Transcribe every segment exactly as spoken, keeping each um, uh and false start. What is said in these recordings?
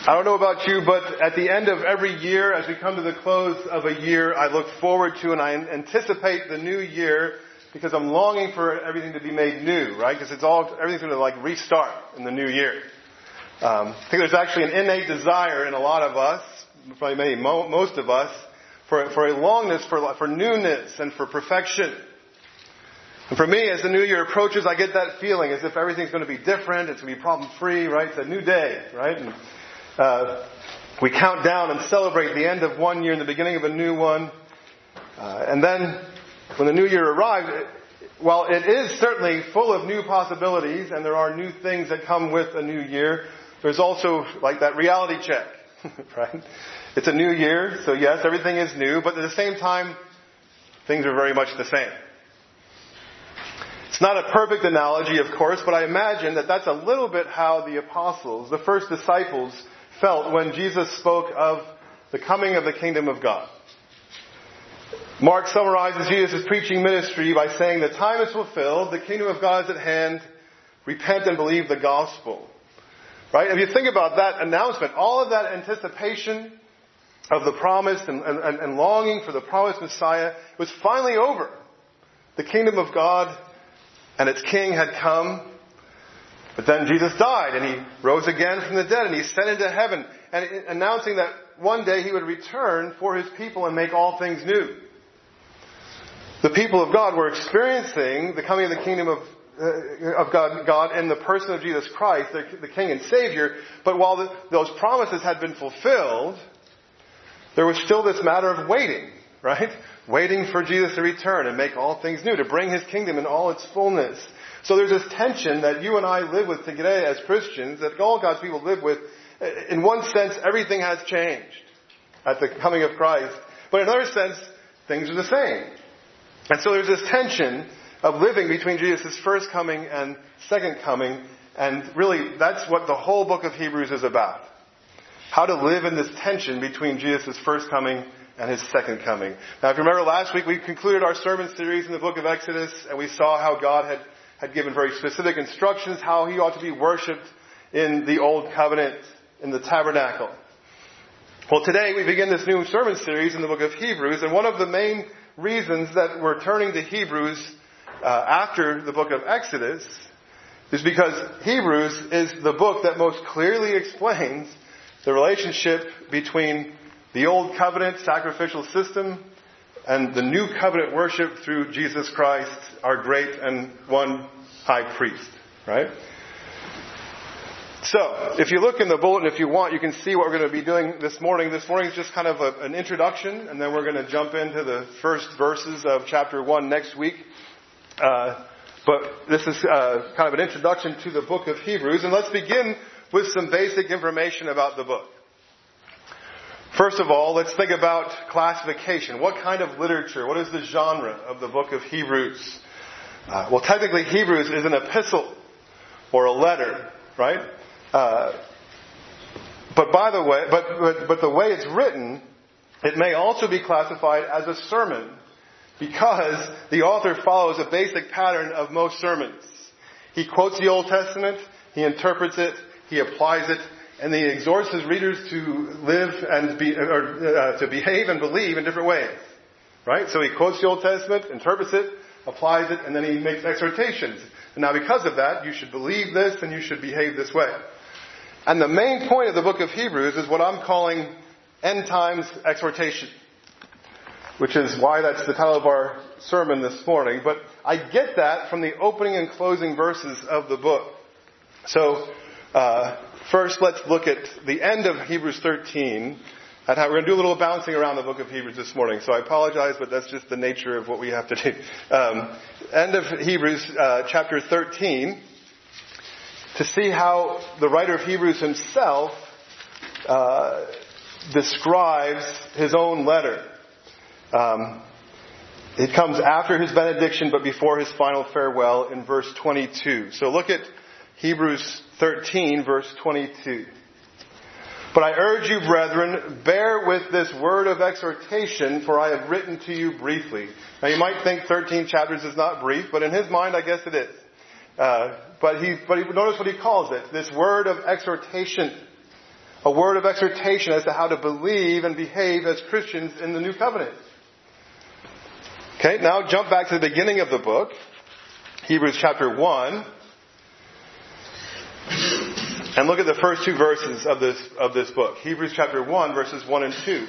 I don't know about you, but at the end of every year, as we come to the close of a year, I look forward to and I anticipate the new year because I'm longing for everything to be made new, right? Because it's all, everything's going to like restart in the new year. Um, I think there's actually an innate desire in a lot of us, probably many, mo- most of us, for, for a longness, for, for newness and for perfection. And for me, as the new year approaches, I get that feeling as if everything's going to be different, it's going to be problem-free, right? It's a new day, right? And, uh, we count down and celebrate the end of one year and the beginning of a new one. Uh, and then, when the new year arrives, it, while it is certainly full of new possibilities, and there are new things that come with a new year, there's also like that reality check, right? It's a new year, so yes, everything is new, but at the same time, things are very much the same. It's not a perfect analogy, of course, but I imagine that that's a little bit how the apostles, the first disciples, felt when Jesus spoke of the coming of the kingdom of God. Mark summarizes Jesus' preaching ministry by saying, the time is fulfilled, the kingdom of God is at hand, repent and believe the gospel. Right? If you think about that announcement, all of that anticipation of the promise and, and, and longing for the promised Messiah was finally over. The kingdom of God and its king had come. But then Jesus died and he rose again from the dead and he ascended to heaven, and announcing that one day he would return for his people and make all things new. The people of God were experiencing the coming of the kingdom of, uh, of God, God in the person of Jesus Christ, the, the King and Savior. But while the, those promises had been fulfilled, there was still this matter of waiting, right? Waiting for Jesus to return and make all things new, to bring his kingdom in all its fullness. So there's this tension that you and I live with today as Christians, that all God's people live with. In one sense, everything has changed at the coming of Christ. But in another sense, things are the same. And so there's this tension of living between Jesus' first coming and second coming. And really, that's what the whole book of Hebrews is about. How to live in this tension between Jesus' first coming and his second coming. Now, if you remember last week, we concluded our sermon series in the book of Exodus, and we saw how God had had given very specific instructions how he ought to be worshipped in the Old Covenant, in the tabernacle. Well, today we begin this new sermon series in the book of Hebrews, and one of the main reasons that we're turning to Hebrews uh, after the book of Exodus is because Hebrews is the book that most clearly explains the relationship between the Old Covenant sacrificial system and the new covenant worship through Jesus Christ, our great and one high priest, right? So, if you look in the bulletin, if you want, you can see what we're going to be doing this morning. This morning is just kind of a, an introduction, and then we're going to jump into the first verses of chapter one next week. Uh, but this is uh, kind of an introduction to the book of Hebrews, and let's begin with some basic information about the book. First of all, let's think about classification. What kind of literature? What is the genre of the book of Hebrews? Uh, well, technically, Hebrews is an epistle or a letter, right? Uh, but by the way, but, but but the way it's written, it may also be classified as a sermon because the author follows a basic pattern of most sermons. He quotes the Old Testament, he interprets it, he applies it, and he exhorts his readers to live and be, or uh, to behave and believe in different ways. Right? So he quotes the Old Testament, interprets it, applies it, and then he makes exhortations. And now because of that, you should believe this and you should behave this way. And the main point of the book of Hebrews is what I'm calling end times exhortation, which is why that's the title of our sermon this morning. But I get that from the opening and closing verses of the book. So, uh, First, let's look at the end of Hebrews thirteen. And how we're going to do a little bouncing around the book of Hebrews this morning. So I apologize, but that's just the nature of what we have to do. Um, end of Hebrews uh, chapter thirteen. To see how the writer of Hebrews himself uh, describes his own letter. Um, it comes after his benediction, but before his final farewell in verse twenty-two. So look at Hebrews thirteen, verse twenty-two. But I urge you, brethren, bear with this word of exhortation, for I have written to you briefly. Now you might think thirteen chapters is not brief, but in his mind I guess it is. Uh, but he, but he, notice what he calls it. This word of exhortation. a word of exhortation as to how to believe and behave as Christians in the new covenant. Okay, now jump back to the beginning of the book, Hebrews chapter one, and look at the first two verses of this of this book. Hebrews chapter one, verses one and two.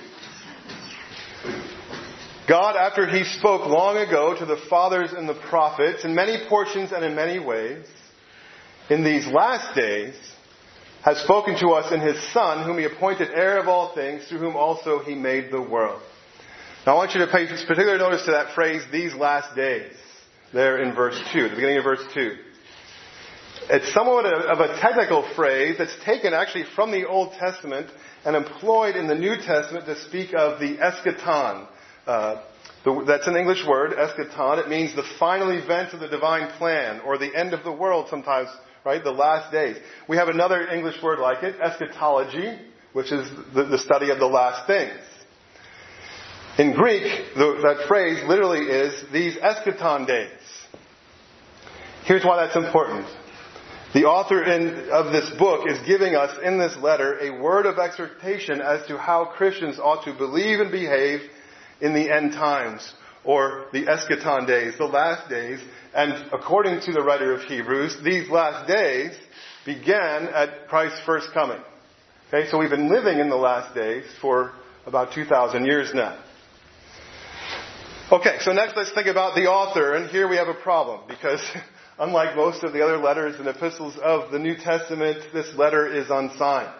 God, after He spoke long ago to the fathers and the prophets, in many portions and in many ways, in these last days, has spoken to us in His Son, whom He appointed heir of all things, through whom also He made the world. Now I want you to pay particular notice to that phrase, these last days, there in verse two, the beginning of verse two. It's somewhat of a technical phrase that's taken actually from the Old Testament and employed in the New Testament to speak of the eschaton. Uh, the, that's an English word, eschaton. It means the final event of the divine plan, or the end of the world sometimes, right? The last days. We have another English word like it, eschatology, which is the, the study of the last things. In Greek, the, that phrase literally is these eschaton days. Here's why that's important. The author in, of this book is giving us in this letter a word of exhortation as to how Christians ought to believe and behave in the end times, or the eschaton days, the last days. And according to the writer of Hebrews, these last days began at Christ's first coming. Okay, so we've been living in the last days for about two thousand years now. Okay, so next let's think about the author, and here we have a problem, because unlike most of the other letters and epistles of the New Testament, this letter is unsigned.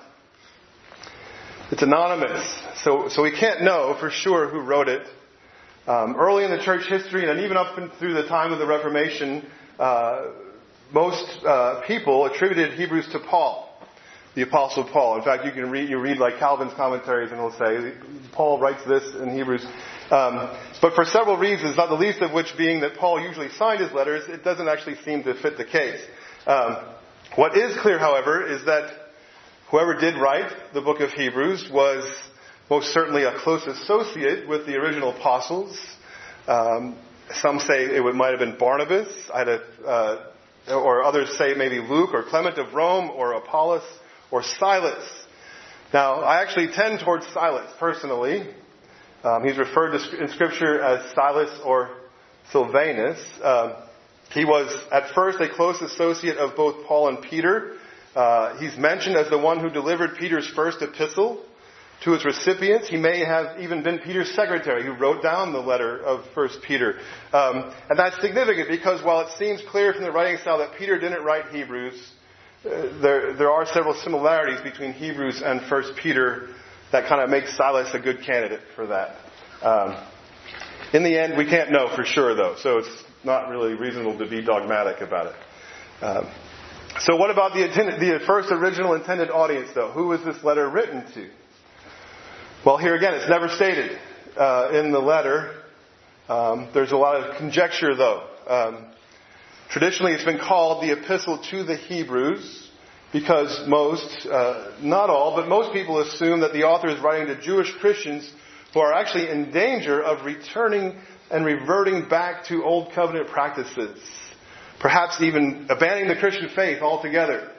It's anonymous, so so we can't know for sure who wrote it. Um, early in the church history, and even up through the time of the Reformation, uh, most uh, people attributed Hebrews to Paul, the Apostle Paul. In fact, you can read you read like Calvin's commentaries, and it'll say Paul writes this in Hebrews. Um, but for several reasons, not the least of which being that Paul usually signed his letters, it doesn't actually seem to fit the case. Um, what is clear, however, is that whoever did write the book of Hebrews was most certainly a close associate with the original apostles. Um, some say it would, might have been Barnabas, I had a, uh, or others say maybe Luke or Clement of Rome or Apollos or Silas. Now, I actually tend towards Silas personally. Um, he's referred to in Scripture as Silas or Silvanus. Um, he was at first a close associate of both Paul and Peter. Uh, he's mentioned as the one who delivered Peter's first epistle to its recipients. He may have even been Peter's secretary who wrote down the letter of First Peter. Um, and that's significant because while it seems clear from the writing style that Peter didn't write Hebrews, uh, there there are several similarities between Hebrews and First Peter that kind of makes Silas a good candidate for that. Um, in the end, we can't know for sure, though, so it's not really reasonable to be dogmatic about it. Um, so what about the, intended, the first original intended audience, though? Who was this letter written to? Well, here again, it's never stated uh, in the letter. Um, there's a lot of conjecture, though. Um, traditionally, it's been called the Epistle to the Hebrews, because most, uh, not all, but most people assume that the author is writing to Jewish Christians who are actually in danger of returning and reverting back to Old Covenant practices. Perhaps even abandoning the Christian faith altogether.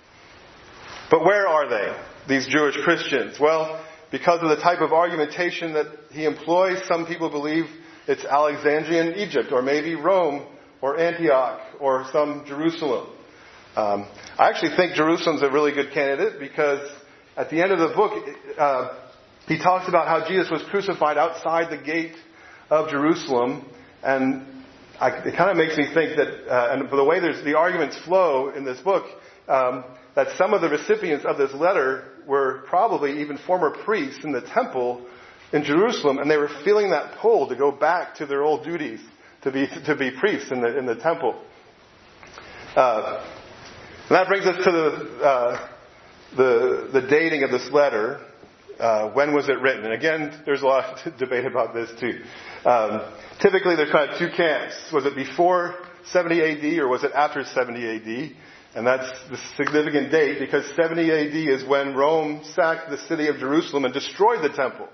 But where are they, these Jewish Christians? Well, because of the type of argumentation that he employs, some people believe it's Alexandrian Egypt, or maybe Rome, or Antioch, or some Jerusalem. Um, I actually think Jerusalem's a really good candidate because at the end of the book, uh, he talks about how Jesus was crucified outside the gate of Jerusalem, and I, it kind of makes me think that, uh, and the way there's the arguments flow in this book, um, that some of the recipients of this letter were probably even former priests in the temple in Jerusalem, and they were feeling that pull to go back to their old duties to be to be priests in the in the temple. Uh, And that brings us to the uh, the, the dating of this letter. Uh, when was it written? And again, there's a lot of debate about this too. Um, typically, there's kind of two camps. Was it before seventy A D or was it after seventy A D? And that's the significant date because seventy A D is when Rome sacked the city of Jerusalem and destroyed the temple.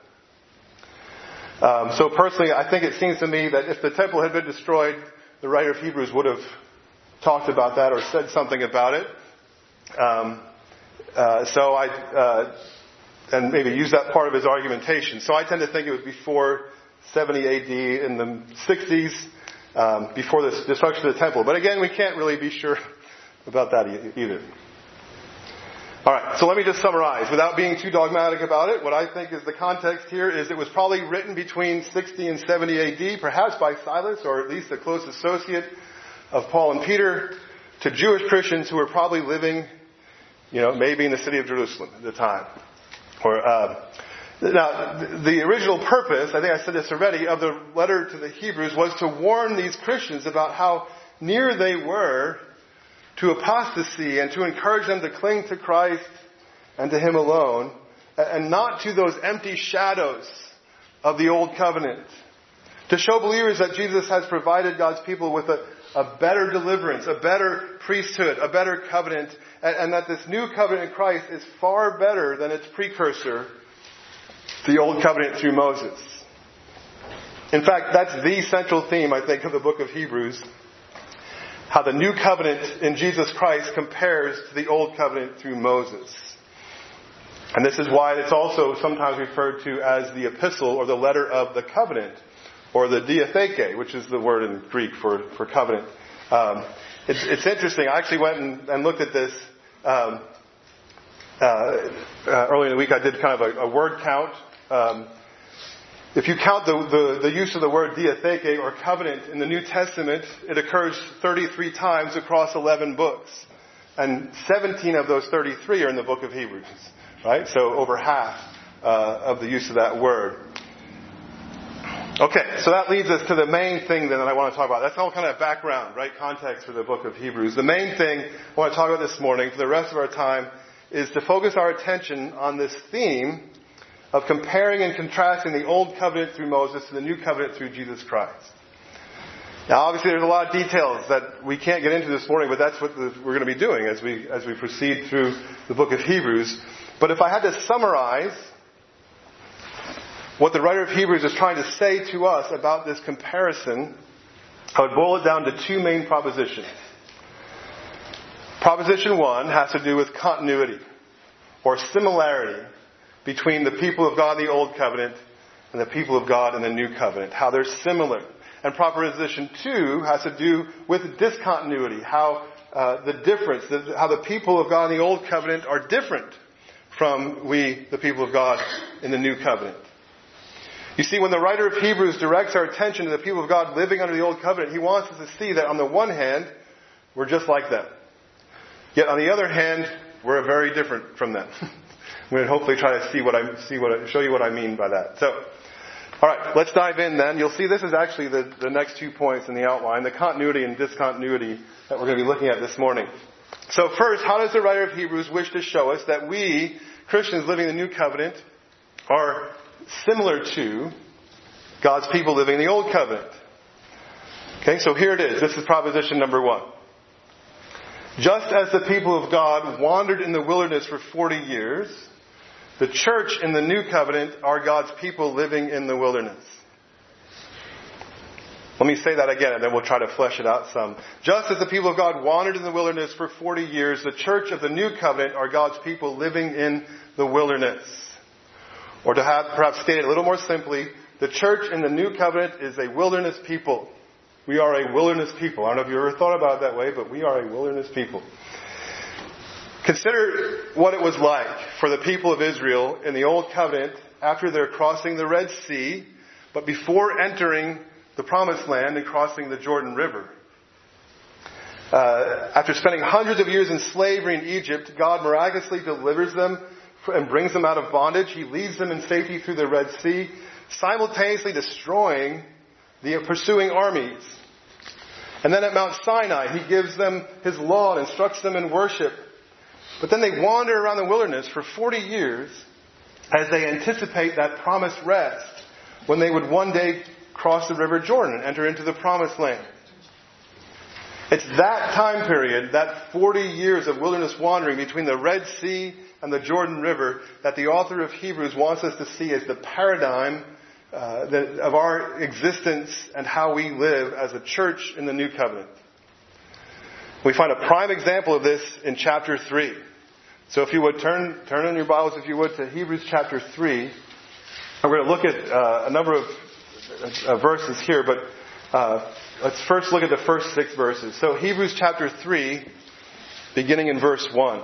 Um, so personally, I think it seems to me that if the temple had been destroyed, the writer of Hebrews would have talked about that or said something about it. Um, uh, so I, uh, and maybe use that part of his argumentation. So I tend to think it was before seventy A D, in the sixties, um, before the destruction of the temple. But again, we can't really be sure about that either. All right, so let me just summarize. Without being too dogmatic about it, what I think is the context here is it was probably written between sixty and seventy A D, perhaps by Silas, or at least a close associate of Paul and Peter, to Jewish Christians who were probably living, you know, maybe in the city of Jerusalem at the time. Or uh, now, the original purpose, I think I said this already, of the letter to the Hebrews was to warn these Christians about how near they were to apostasy, and to encourage them to cling to Christ and to Him alone, and not to those empty shadows of the old covenant. To show believers that Jesus has provided God's people with a, a better deliverance, a better priesthood, a better covenant, and, and that this new covenant in Christ is far better than its precursor, the old covenant through Moses. In fact, that's the central theme, I think, of the book of Hebrews. How the new covenant in Jesus Christ compares to the old covenant through Moses. And this is why it's also sometimes referred to as the epistle or the letter of the covenant, or the diatheke, which is the word in Greek for, for covenant. Um, it's, it's interesting. I actually went and, and looked at this um, uh, uh, earlier in the week. I did kind of a, a word count. Um, If you count the, the, the use of the word diatheke or covenant in the New Testament, it occurs thirty-three times across eleven books. And seventeen of those thirty-three are in the book of Hebrews. Right? So over half uh, of the use of that word. Okay, so that leads us to the main thing then that I want to talk about. That's all kind of background, right? Context for the book of Hebrews. The main thing I want to talk about this morning for the rest of our time is to focus our attention on this theme of comparing and contrasting the old covenant through Moses to the new covenant through Jesus Christ. Now, obviously, there's a lot of details that we can't get into this morning, but that's what the, we're going to be doing as we as we proceed through the book of Hebrews. But if I had to summarize what the writer of Hebrews is trying to say to us about this comparison, I would boil it down to two main propositions. Proposition one has to do with continuity or similarity between the people of God in the Old Covenant and the people of God in the New Covenant. How they're similar. And proposition two has to do with discontinuity. How uh, the difference, the, how the people of God in the Old Covenant are different from we, the people of God, in the New Covenant. You see, when the writer of Hebrews directs our attention to the people of God living under the Old Covenant, he wants us to see that on the one hand, we're just like them. Yet on the other hand, we're very different from them. I'm going to hopefully try to see what I see what I, show you what I mean by that. So, all right, let's dive in then. You'll see this is actually the, the next two points in the outline, the continuity and discontinuity that we're going to be looking at this morning. So first, how does the writer of Hebrews wish to show us that we, Christians living in the New Covenant, are similar to God's people living in the Old Covenant? Okay, so here it is. This is proposition number one. Just as the people of God wandered in the wilderness for forty years, the church in the New Covenant are God's people living in the wilderness. Let me say that again and then we'll try to flesh it out some. Just as the people of God wandered in the wilderness for forty years, the church of the New Covenant are God's people living in the wilderness. Or to have perhaps stated a little more simply, the church in the New Covenant is a wilderness people. We are a wilderness people. I don't know if you ever thought about it that way, but we are a wilderness people. Consider what it was like for the people of Israel in the Old Covenant after their crossing the Red Sea, but before entering the Promised Land and crossing the Jordan River. Uh, after spending hundreds of years in slavery in Egypt, God miraculously delivers them and brings them out of bondage. He leads them in safety through the Red Sea, simultaneously destroying the pursuing armies. And then at Mount Sinai, He gives them His law and instructs them in worship. But then they wander around the wilderness for forty years as they anticipate that promised rest when they would one day cross the River Jordan and enter into the Promised Land. It's that time period, that forty years of wilderness wandering between the Red Sea and the Jordan River, that the author of Hebrews wants us to see as the paradigm uh, that, of our existence and how we live as a church in the New Covenant. We find a prime example of this in chapter three. So if you would turn turn in your Bibles, if you would, to Hebrews chapter three. We're going to look at uh, a number of uh, verses here, but uh, let's first look at the first six verses. So Hebrews chapter three, beginning in verse one.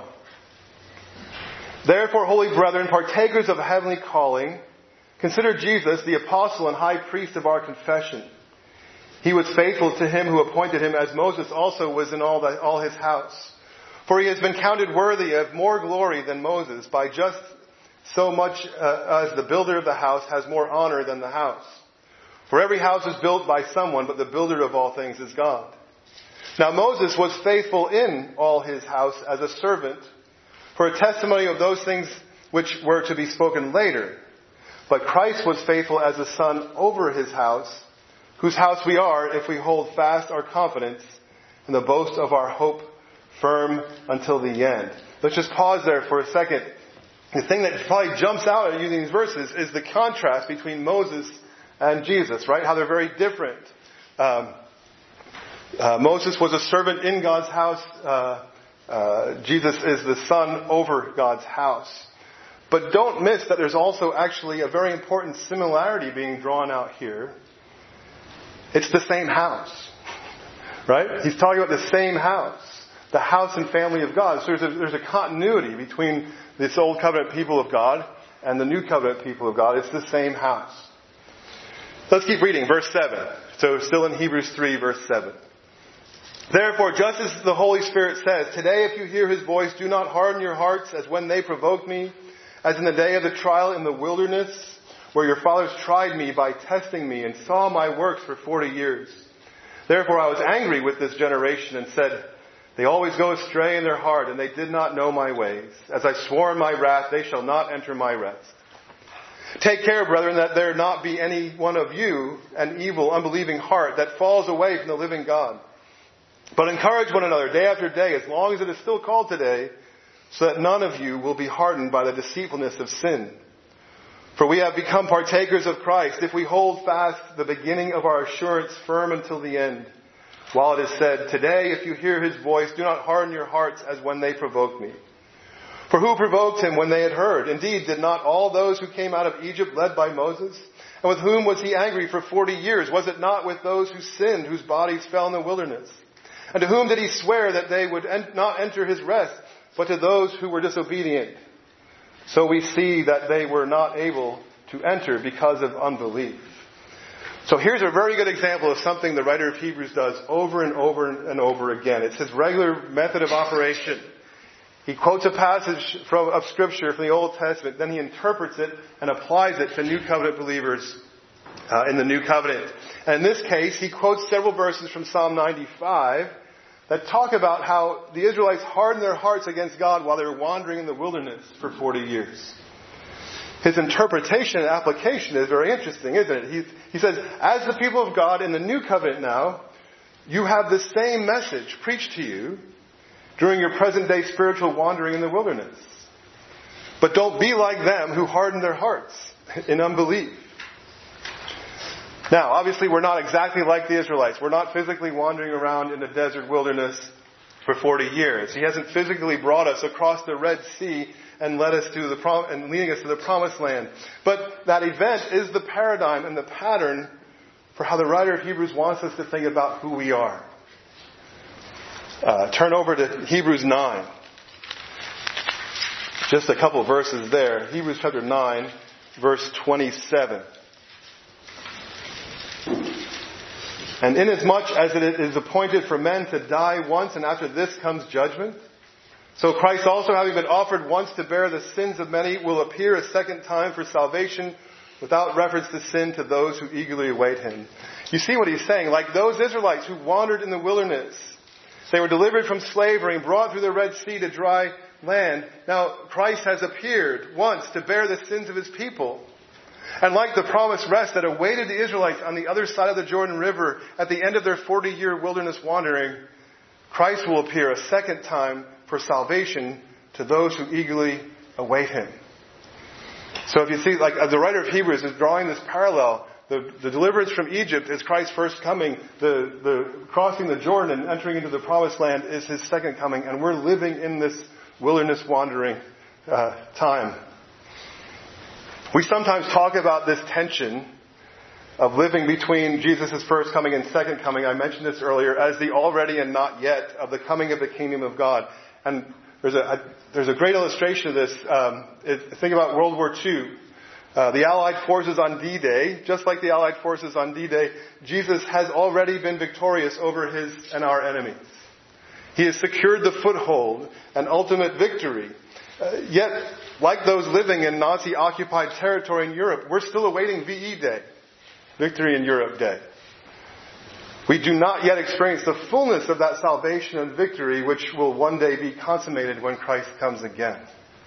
Therefore, holy brethren, partakers of a heavenly calling, consider Jesus, the apostle and high priest of our confession. He was faithful to him who appointed him, as Moses also was in all, the, all his house. For he has been counted worthy of more glory than Moses, by just so much uh, as the builder of the house has more honor than the house. For every house is built by someone, but the builder of all things is God. Now Moses was faithful in all his house as a servant, for a testimony of those things which were to be spoken later. But Christ was faithful as a son over his house, whose house we are if we hold fast our confidence in the boast of our hope firm until the end. Let's just pause there for a second. The thing that probably jumps out at using these verses is the contrast between Moses and Jesus, right? How they're very different. Um, uh, Moses was a servant in God's house. Uh, uh, Jesus is the son over God's house. But don't miss that there's also actually a very important similarity being drawn out here. It's the same house, right? He's talking about the same house, the house and family of God. So there's a, there's a continuity between this old covenant people of God and the new covenant people of God. It's the same house. Let's keep reading, verse seven. So still in Hebrews three, verse seven. Therefore, just as the Holy Spirit says, today if you hear his voice, do not harden your hearts as when they provoked me, as in the day of the trial in the wilderness, where your fathers tried me by testing me and saw my works for forty years. Therefore I was angry with this generation and said, they always go astray in their heart, and they did not know my ways. As I swore in my wrath, they shall not enter my rest. Take care, brethren, that there not be any one of you an evil, unbelieving heart that falls away from the living God. But encourage one another day after day, as long as it is still called today, so that none of you will be hardened by the deceitfulness of sin. For we have become partakers of Christ if we hold fast the beginning of our assurance firm until the end. While it is said, today if you hear his voice, do not harden your hearts as when they provoked me. For who provoked him when they had heard? Indeed, did not all those who came out of Egypt led by Moses? And with whom was he angry for forty years? Was it not with those who sinned, whose bodies fell in the wilderness? And to whom did he swear that they would not enter his rest, but to those who were disobedient? So we see that they were not able to enter because of unbelief. So here's a very good example of something the writer of Hebrews does over and over and over again. It's his regular method of operation. He quotes a passage from, of Scripture from the Old Testament, then he interprets it and applies it to New Covenant believers uh, in the New Covenant. And in this case, he quotes several verses from Psalm ninety-five that talk about how the Israelites hardened their hearts against God while they were wandering in the wilderness for forty years. His interpretation and application is very interesting, isn't it? He, he says, as the people of God in the New Covenant now, you have the same message preached to you during your present day spiritual wandering in the wilderness. But don't be like them who hardened their hearts in unbelief. Now, obviously we're not exactly like the Israelites. We're not physically wandering around in the desert wilderness for forty years. He hasn't physically brought us across the Red Sea and led us to the prom- and leading us to the promised land. But that event is the paradigm and the pattern for how the writer of Hebrews wants us to think about who we are. Uh, turn over to Hebrews nine. Just a couple of verses there. Hebrews chapter nine, verse twenty-seven. And inasmuch as it is appointed for men to die once, and after this comes judgment, so Christ also, having been offered once to bear the sins of many, will appear a second time for salvation without reference to sin to those who eagerly await him. You see what he's saying? Like those Israelites who wandered in the wilderness, they were delivered from slavery and brought through the Red Sea to dry land. Now Christ has appeared once to bear the sins of his people. And like the promised rest that awaited the Israelites on the other side of the Jordan River at the end of their forty-year wilderness wandering, Christ will appear a second time for salvation to those who eagerly await him. So if you see, like the writer of Hebrews is drawing this parallel. The, the deliverance from Egypt is Christ's first coming. The, the crossing the Jordan and entering into the promised land is his second coming. And we're living in this wilderness wandering uh, time. We sometimes talk about this tension of living between Jesus' first coming and second coming. I mentioned this earlier as the already and not yet of the coming of the kingdom of God. And there's a, a there's a great illustration of this. Um, it, think about World War Two. Uh, the Allied forces on D-Day, just like the Allied forces on D-Day, Jesus has already been victorious over his and our enemies. He has secured the foothold and ultimate victory. Uh, yet, like those living in Nazi-occupied territory in Europe, we're still awaiting V E Day, Victory in Europe Day. We do not yet experience the fullness of that salvation and victory which will one day be consummated when Christ comes again.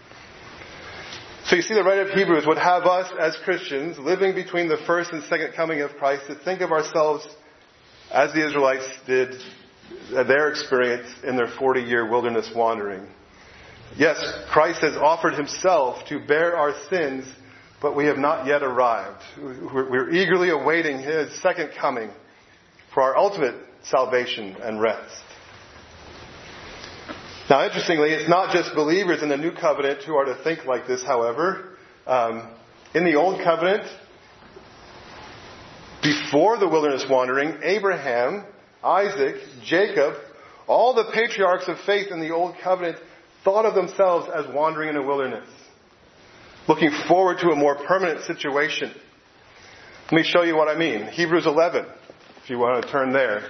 So you see, the writer of Hebrews would have us as Christians living between the first and second coming of Christ to think of ourselves as the Israelites did their experience in their forty-year wilderness wandering. Yes, Christ has offered himself to bear our sins, but we have not yet arrived. We're eagerly awaiting his second coming for our ultimate salvation and rest. Now, interestingly, it's not just believers in the New Covenant who are to think like this, however. Um, in the Old Covenant, before the wilderness wandering, Abraham, Isaac, Jacob, all the patriarchs of faith in the Old Covenant thought of themselves as wandering in a wilderness, looking forward to a more permanent situation. Let me show you what I mean. Hebrews eleven, if you want to turn there.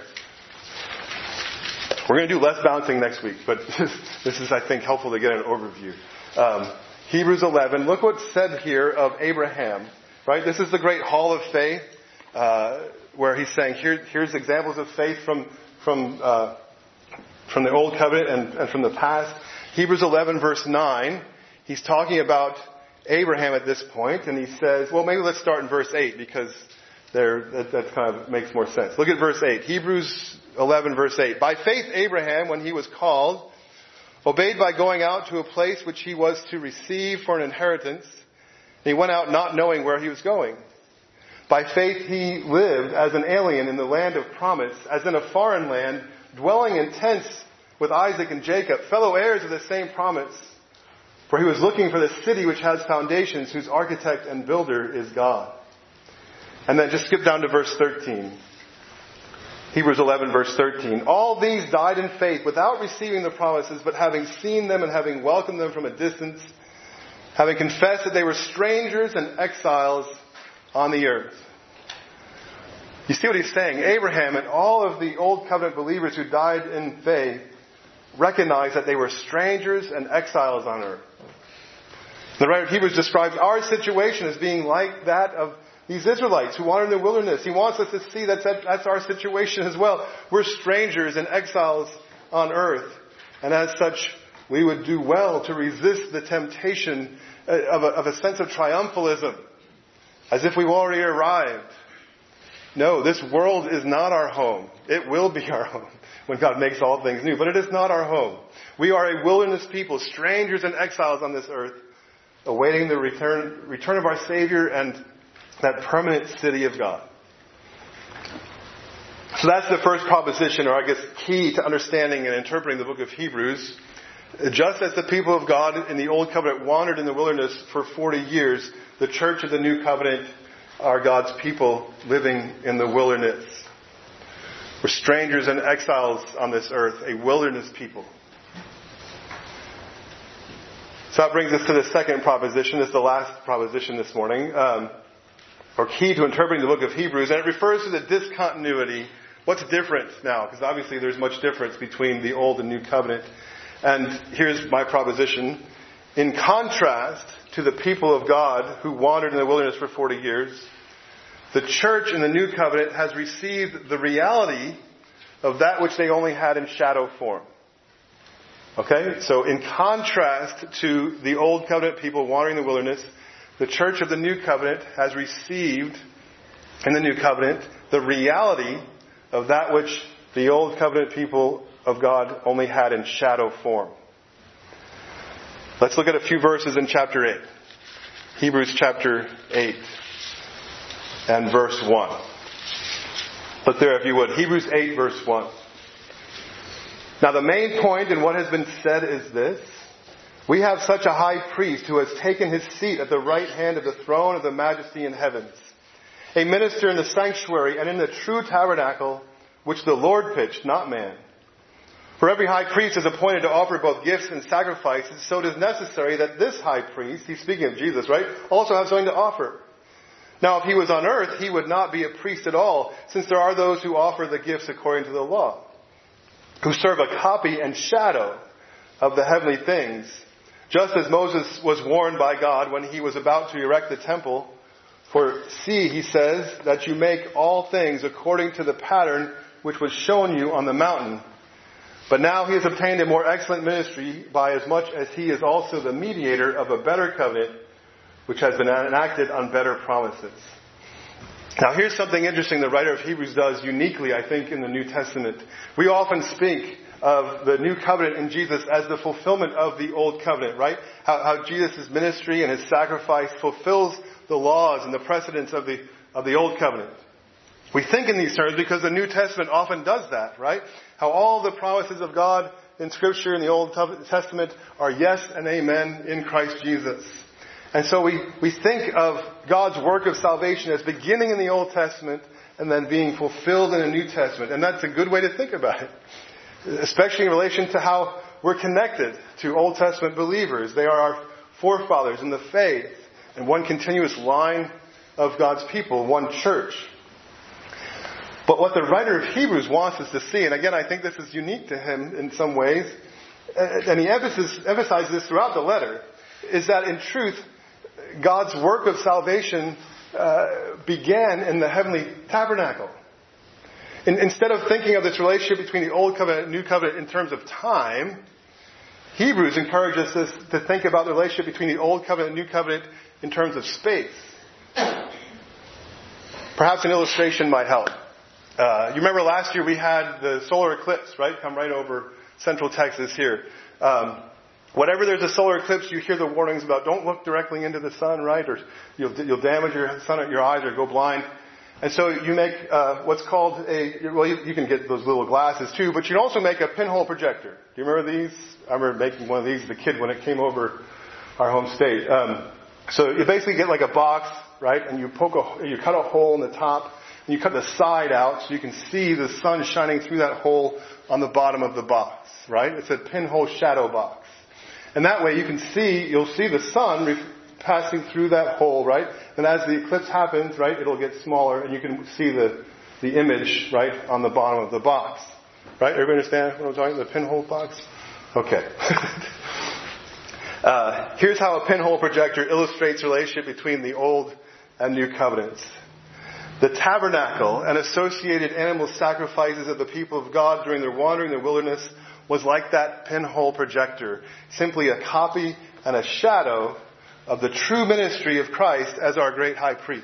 We're going to do less bouncing next week, but this is, I think, helpful to get an overview. Um, Hebrews eleven, look what's said here of Abraham, right? This is the great hall of faith, uh, where he's saying, here, here's examples of faith from, from, uh, from the Old Covenant and, and from the past. Hebrews eleven verse nine, he's talking about Abraham at this point, and he says, well, maybe let's start in verse eight, because there, that, that kind of makes more sense. Look at verse eight. Hebrews eleven verse eight. By faith Abraham, when he was called, obeyed by going out to a place which he was to receive for an inheritance. And he went out not knowing where he was going. By faith he lived as an alien in the land of promise, as in a foreign land, dwelling in tents with Isaac and Jacob, fellow heirs of the same promise. For he was looking for the city which has foundations, whose architect and builder is God. And then just skip down to verse thirteen. Hebrews eleven verse thirteen. All these died in faith without receiving the promises, but having seen them and having welcomed them from a distance, having confessed that they were strangers and exiles on the earth. You see what he's saying? Abraham and all of the Old Covenant believers who died in faith recognized that they were strangers and exiles on earth. The writer of Hebrews describes our situation as being like that of these Israelites who wandered in the wilderness. He wants us to see that that's our situation as well. We're strangers and exiles on earth. And as such, we would do well to resist the temptation of a, of a sense of triumphalism, as if we've already arrived. No, this world is not our home. It will be our home when God makes all things new. But it is not our home. We are a wilderness people, strangers and exiles on this earth, awaiting the return, return of our Savior and that permanent city of God. So that's the first proposition, or I guess key to understanding and interpreting the book of Hebrews. Just as the people of God in the Old Covenant wandered in the wilderness for forty years, the church of the New Covenant are God's people living in the wilderness. We're strangers and exiles on this earth, a wilderness people. So that brings us to the second proposition. This is the last proposition this morning, um, or key to interpreting the book of Hebrews. And it refers to the discontinuity. What's different now? Because obviously there's much difference between the Old and New Covenant. And here's my proposition. In contrast to the people of God who wandered in the wilderness for forty years, the church in the New Covenant has received the reality of that which they only had in shadow form. Okay? So in contrast to the Old Covenant people wandering in the wilderness, the church of the New Covenant has received in the New Covenant the reality of that which the Old Covenant people of God only had in shadow form. Let's look at a few verses in chapter eight. Hebrews chapter eight and verse one. Look there if you would. Hebrews eight verse one. Now the main point in what has been said is this. We have such a high priest who has taken his seat at the right hand of the throne of the majesty in heavens, a minister in the sanctuary and in the true tabernacle, which the Lord pitched, not man. For every high priest is appointed to offer both gifts and sacrifices, so it is necessary that this high priest, he's speaking of Jesus, right, also have something to offer. Now, if he was on earth, he would not be a priest at all, since there are those who offer the gifts according to the law, who serve a copy and shadow of the heavenly things, just as Moses was warned by God when he was about to erect the temple. For see, he says, that you make all things according to the pattern which was shown you on the mountain. But now he has obtained a more excellent ministry, by as much as he is also the mediator of a better covenant, which has been enacted on better promises. Now here's something interesting the writer of Hebrews does uniquely, I think, in the New Testament. We often speak of the new covenant in Jesus as the fulfillment of the old covenant, right? How, how Jesus' ministry and his sacrifice fulfills the laws and the precedents of the, of the old covenant. We think in these terms because the New Testament often does that, right? How all the promises of God in Scripture in the Old Testament are yes and amen in Christ Jesus. And so we, we think of God's work of salvation as beginning in the Old Testament and then being fulfilled in the New Testament. And that's a good way to think about it, especially in relation to how we're connected to Old Testament believers. They are our forefathers in the faith and one continuous line of God's people, one church. But what the writer of Hebrews wants us to see, and again I think this is unique to him in some ways, and he emphasizes this throughout the letter, is that in truth, God's work of salvation uh, began in the heavenly tabernacle. In, instead of thinking of this relationship between the Old Covenant and New Covenant in terms of time, Hebrews encourages us to think about the relationship between the Old Covenant and New Covenant in terms of space. Perhaps an illustration might help. Uh, you remember last year we had the solar eclipse, right? Come right over central Texas here. Um, Whenever there's a solar eclipse, you hear the warnings about don't look directly into the sun, right? Or you'll, you'll damage your sun, your eyes or go blind. And so you make uh, what's called a, well, you, you can get those little glasses too, but you can also make a pinhole projector. Do you remember these? I remember making one of these as a kid when it came over our home state. Um, so you basically get like a box, right? And you poke a, you cut a hole in the top, and you cut the side out so you can see the sun shining through that hole on the bottom of the box, right? It's a pinhole shadow box. And that way you can see, you'll see the sun re- passing through that hole, right? And as the eclipse happens, right, it'll get smaller and you can see the, the image, right, on the bottom of the box. Right? Everybody understand what I'm talking about? The pinhole box? Okay. uh, here's how a pinhole projector illustrates the relationship between the Old and New Covenants. The tabernacle and associated animal sacrifices of the people of God during their wandering in the wilderness was like that pinhole projector, simply a copy and a shadow of the true ministry of Christ as our great high priest.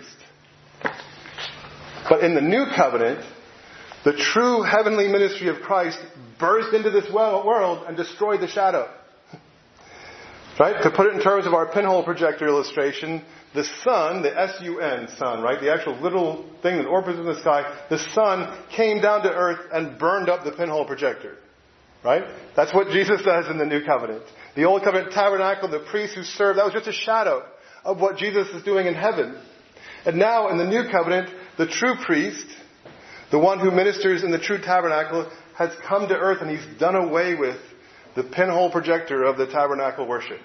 But in the new covenant, the true heavenly ministry of Christ burst into this world and destroyed the shadow. Right? To put it in terms of our pinhole projector illustration, the sun, the S U N, sun, right? The actual little thing that orbits in the sky, the sun came down to earth and burned up the pinhole projector. Right? That's what Jesus does in the New Covenant. The Old Covenant tabernacle, the priests who served, that was just a shadow of what Jesus is doing in heaven. And now in the New Covenant, the true priest, the one who ministers in the true tabernacle, has come to earth and he's done away with the pinhole projector of the tabernacle worship.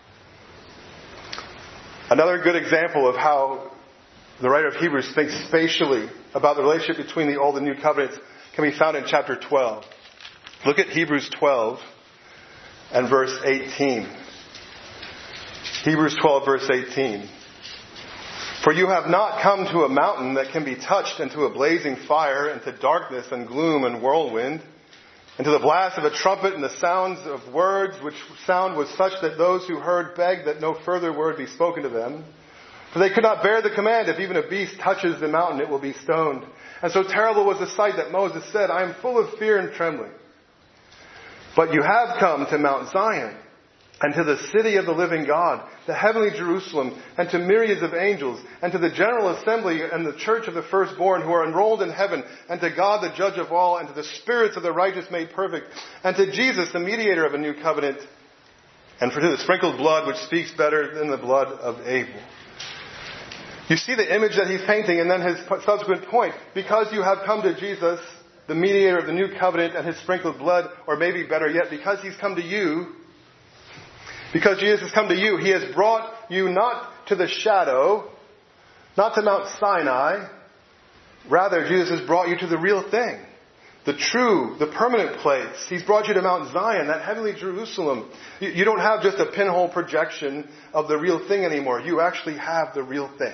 Another good example of how the writer of Hebrews thinks spatially about the relationship between the Old and New Covenants can be found in chapter twelve. Look at Hebrews twelve and verse eighteen. Hebrews twelve verse eighteen. For you have not come to a mountain that can be touched, and to a blazing fire, and to darkness and gloom and whirlwind, and to the blast of a trumpet and the sounds of words, which sound was such that those who heard begged that no further word be spoken to them. For they could not bear the command, if even a beast touches the mountain, it will be stoned. And so terrible was the sight that Moses said, I am full of fear and trembling. But you have come to Mount Zion, and to the city of the living God, the heavenly Jerusalem, and to myriads of angels, and to the general assembly and the church of the firstborn who are enrolled in heaven, and to God the judge of all, and to the spirits of the righteous made perfect, and to Jesus the mediator of a new covenant, and for the sprinkled blood which speaks better than the blood of Abel. You see the image that he's painting, and then his subsequent point. Because you have come to Jesus, the mediator of the new covenant, and his sprinkled blood, or maybe better yet, because he's come to you, because Jesus has come to you, he has brought you not to the shadow, not to Mount Sinai. Rather, Jesus has brought you to the real thing. The true, the permanent place. He's brought you to Mount Zion, that heavenly Jerusalem. You, you don't have just a pinhole projection of the real thing anymore. You actually have the real thing.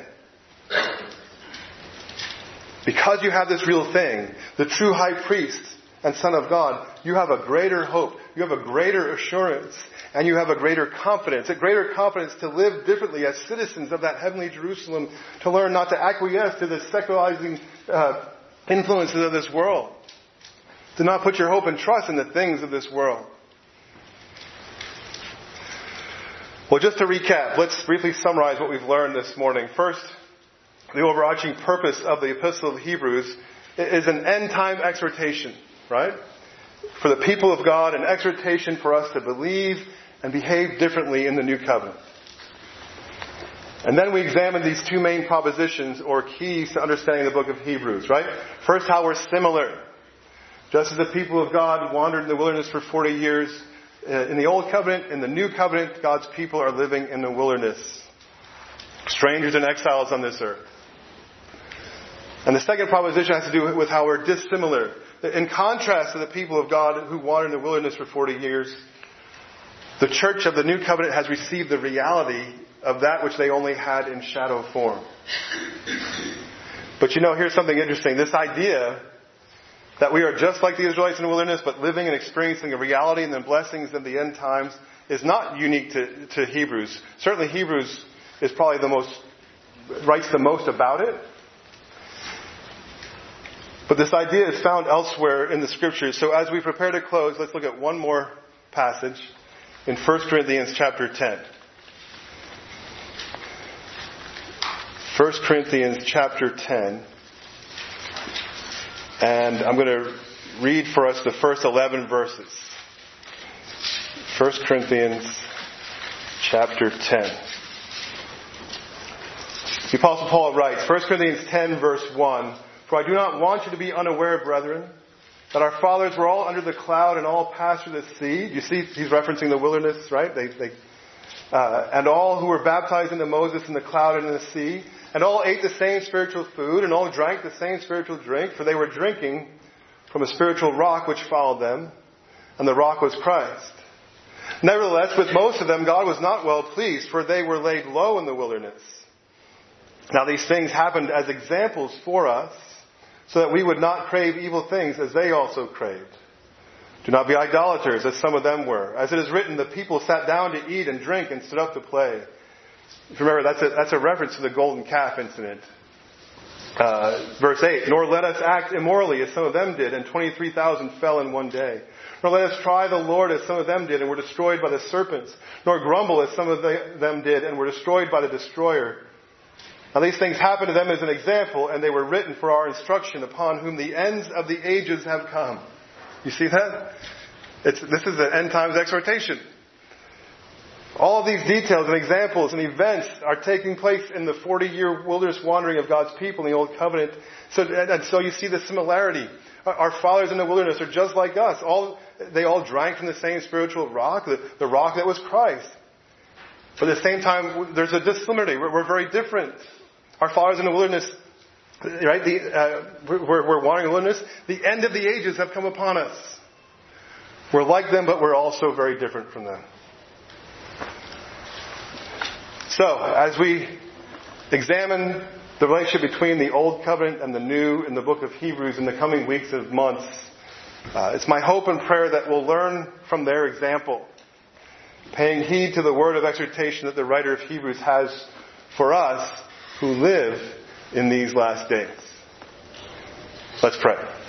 Because you have this real thing, the true high priest and Son of God, you have a greater hope. You have a greater assurance. And you have a greater confidence. A greater confidence to live differently as citizens of that heavenly Jerusalem. To learn not to acquiesce to the secularizing uh, influences of this world. To not put your hope and trust in the things of this world. Well, just to recap, let's briefly summarize what we've learned this morning. First, the overarching purpose of the Epistle of Hebrews is an end-time exhortation, right? For the people of God, an exhortation for us to believe and behave differently in the new covenant. And then we examine these two main propositions or keys to understanding the book of Hebrews, right? First, how we're similar. Just as the people of God wandered in the wilderness for forty years, in the old covenant, in the new covenant, God's people are living in the wilderness. Strangers and exiles on this earth. And the second proposition has to do with how we're dissimilar. In contrast to the people of God who wandered in the wilderness for forty years, the church of the new covenant has received the reality of that which they only had in shadow form. But you know, here's something interesting. This idea that we are just like the Israelites in the wilderness, but living and experiencing a reality and the blessings of the end times is not unique to, to Hebrews. Certainly Hebrews is probably the most, writes the most about it. But this idea is found elsewhere in the Scriptures. So as we prepare to close, let's look at one more passage in First Corinthians chapter ten. First Corinthians chapter ten. And I'm going to read for us the first eleven verses. First Corinthians chapter ten. The Apostle Paul writes, First Corinthians ten verse one, "For I do not want you to be unaware, brethren, that our fathers were all under the cloud and all passed through the sea." You see, he's referencing the wilderness, right? They, they, uh, and all who were baptized into Moses in the cloud and in the sea, and all ate the same spiritual food, and all drank the same spiritual drink, for they were drinking from a spiritual rock which followed them, and the rock was Christ. Nevertheless, with most of them God was not well pleased, for they were laid low in the wilderness. Now these things happened as examples for us, so that we would not crave evil things as they also craved. Do not be idolaters, as some of them were. As it is written, the people sat down to eat and drink and stood up to play. If you remember, that's a, that's a reference to the golden calf incident. Uh, verse eight, "Nor let us act immorally as some of them did, and twenty-three thousand fell in one day. Nor let us try the Lord as some of them did, and were destroyed by the serpents. Nor grumble as some of the, them did, and were destroyed by the destroyer. Now these things happened to them as an example, and they were written for our instruction, upon whom the ends of the ages have come." You see that? It's, this is an end times exhortation. All of these details and examples and events are taking place in the forty-year wilderness wandering of God's people in the Old Covenant. So, and so you see the similarity. Our fathers in the wilderness are just like us. All, they all drank from the same spiritual rock, the, the rock that was Christ. But at the same time, there's a dissimilarity. We're, we're very different. Our fathers in the wilderness, right? The, uh, we're, we're wandering in the wilderness. The end of the ages have come upon us. We're like them, but we're also very different from them. So, as we examine the relationship between the Old Covenant and the New in the book of Hebrews in the coming weeks and months, uh, it's my hope and prayer that we'll learn from their example, paying heed to the word of exhortation that the writer of Hebrews has for us who live in these last days. Let's pray.